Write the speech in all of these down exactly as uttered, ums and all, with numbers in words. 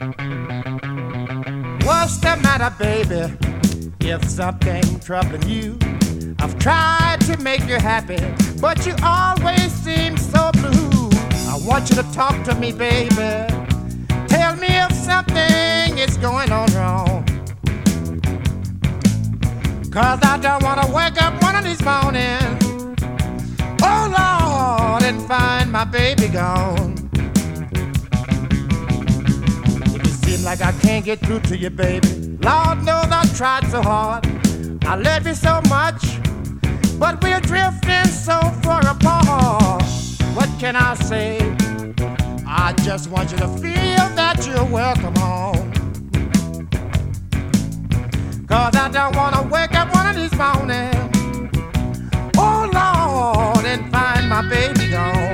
What's the matter, baby? If something troubling you, I've tried to make you happy, but you always seem so blue. I want you to talk to me, baby. Tell me if something is going on wrong. Cause I don't wanna wake up one of these mornings, oh Lord, and find my baby gone. If it seems like I can't get through to you, baby, Lord knows I've tried so hard. I love you so much, but we're drifting so far apart. What can I say? I just want you to feel that you're welcome home. Cause I don't wanna wake up one of these mornings, oh Lord, and find my baby gone.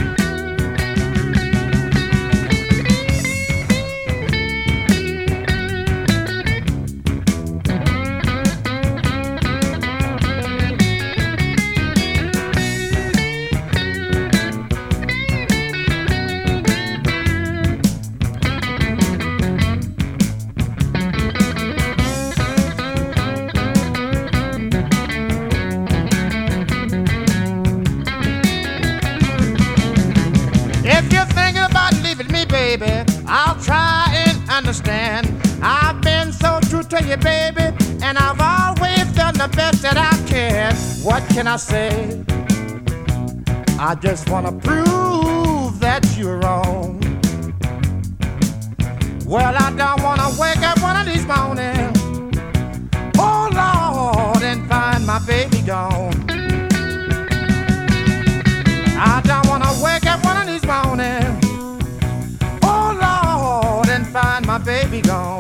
Baby, I'll try and understand. I've been so true to you, baby, and I've always done the best that I can. What can I say? I just wanna prove that you're wrong. Well, I don't wanna wake up one of these mornings, oh Lord, and find my baby gone. I don't wanna wake up one of these mornings, find my baby gone.